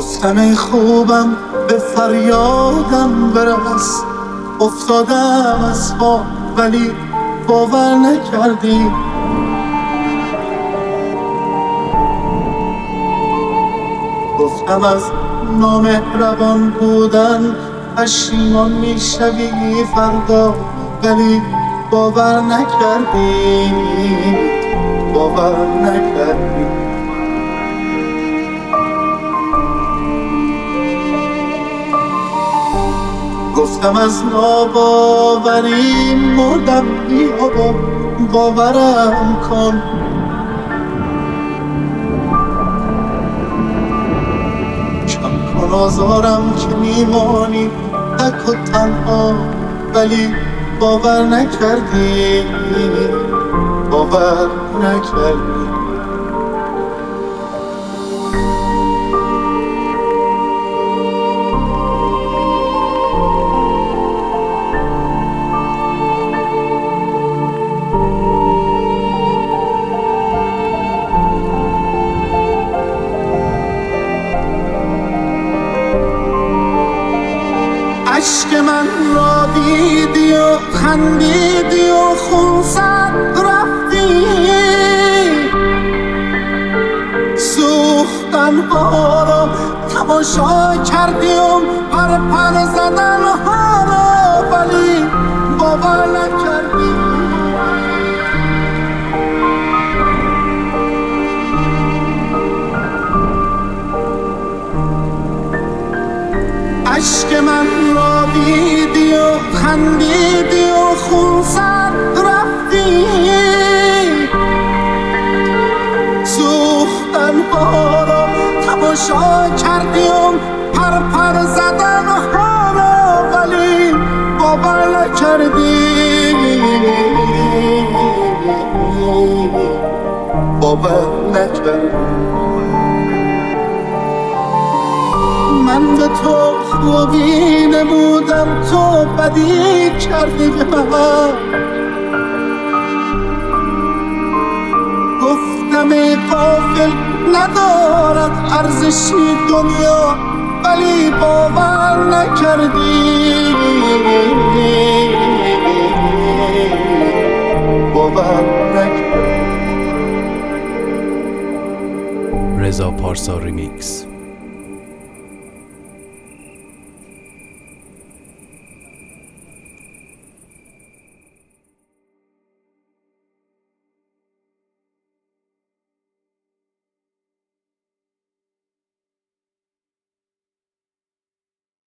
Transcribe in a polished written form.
گفتم ای خوبم به فریادم برس، افتادم از پا ولی باور نکردی. گفتم از نامهربان بودن پشیمان میشوی فردا، ولی باور نکردی، باور نکردی. گفتم از ناباوری مردم، بیا باورم کن. کم کن آزارم که میمانی تک و تنها، ولی باور نکردی، باور نکردی. عشق من را دیدی و خندیدی و خونسرد رفتی، سوختن ها را تماشا کردی و پر زدن ها را، ولی باور نکردی. عشق من را دیدی و خندیدی و خونسرد رفتی، سوختن ها را تماشا کردی و پر زدن ها را، ولی باور نکردی، باور نکردی. من به تو خوبی نمودم، تو بدی کردی به من. گفتم ای غافل ندارد ارزشی دنیا، ولی باور نکردی، باور نکردی. رضا پارسا ریمیکس.